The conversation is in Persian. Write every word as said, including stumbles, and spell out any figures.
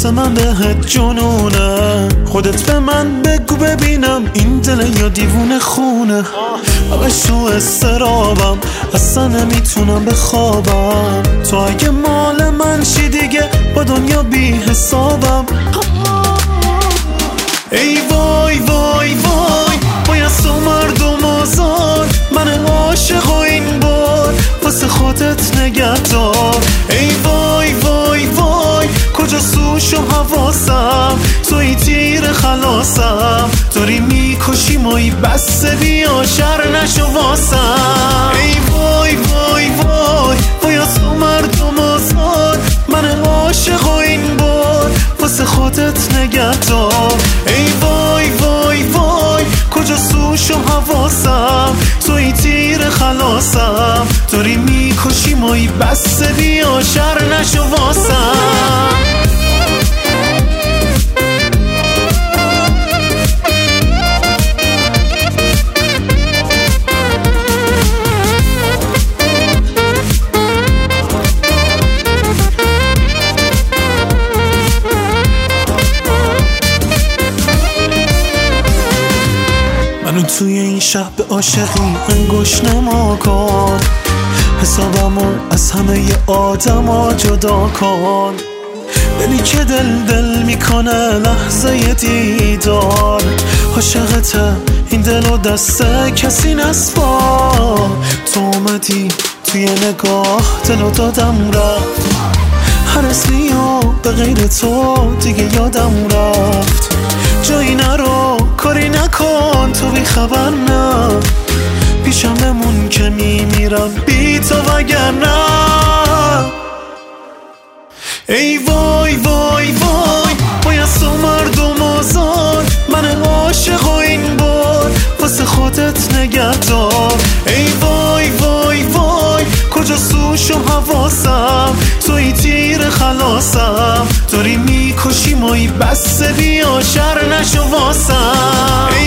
واسه من بهت جنونه. خودت به من بگو ببینم این دل یا دیوونه خونه. همش تو استرابم اصلا نمیتونم بخوابم. تو اگه مال من شی دیگه با دنیا بی حسابم. ای وای وای وای باید تو مردم آزار. من عاشق و این بار واسه خودت نگهدار. ای وای وای وای کجا سوش و حواسم. توی تیر خلاصم داری میکشی مایی بسته بیا شر نشو واسم. ای وای وای وای باید تو مردم آزار. من عاشق و این بار واسه خودت نگهدار. ای وای وای وای کجا سوش و حواسم. توی تیر خلاصم داری میکشی مایی بسته بیا شر نشو واسم. منو توی این شب به عاشقی انگوش نما کن. حسابمو از همه ی آدما جدا کن. دلی که دل دل میکنه لحظه دیدار. عاشقته این دل و دست کسی نسپار. تو اومدی توی نگاه دل و دادم رفت. هر اسمیو به غیر تو دیگه یادم رفت. جایی نرو کاری نکن تو بی خبر نه. پیشم بمون که میمیرم بی تو وگرنه. ای وای وای وای باید تو مردم آزار. من عاشق و این بار واسه خودت نگهدار. ای وای وای وای کجا سوش و حواسم. توی تیر خلاصم داری میکشی مایی بسته بیا شر نشو واسم.